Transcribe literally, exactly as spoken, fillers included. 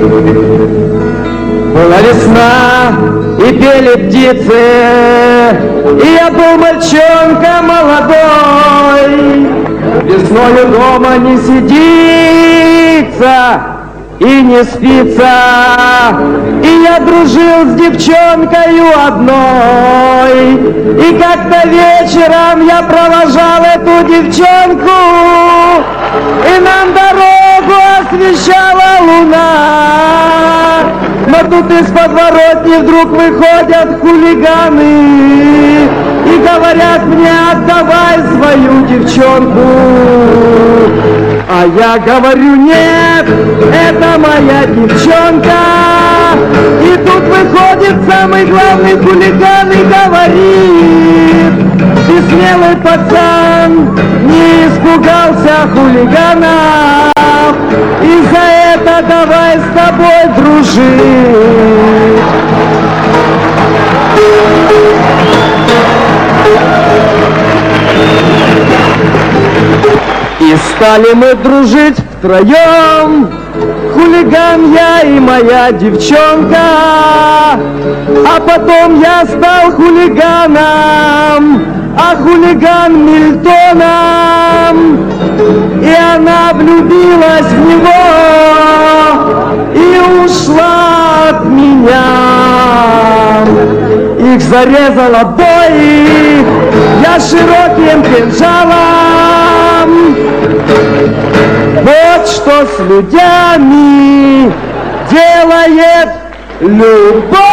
Была весна, и пели птицы, и я был мальчонка молодой. Весною дома не сидится и не спится, и я дружил с девчонкою одной. И как-то вечером я провожал эту девчонку, и нам дорогу освещала луна. Но тут из подворотни вдруг выходят хулиганы и говорят мне: отдавай свою девчонку. А я говорю: нет, это моя девчонка. И тут выходит самый главный хулиган и говорит: ты смелый пацан, не испугался хулиганов, и за это давай с тобой дружить. И стали мы дружить втроем, хулиган я и моя девчонка. А потом я стал хулиганом, а хулиган Мильтоном. И она влюбилась в него и ушла от меня. Их зарезал обоих я широким кинжалом. Вот что с людьми делает любовь.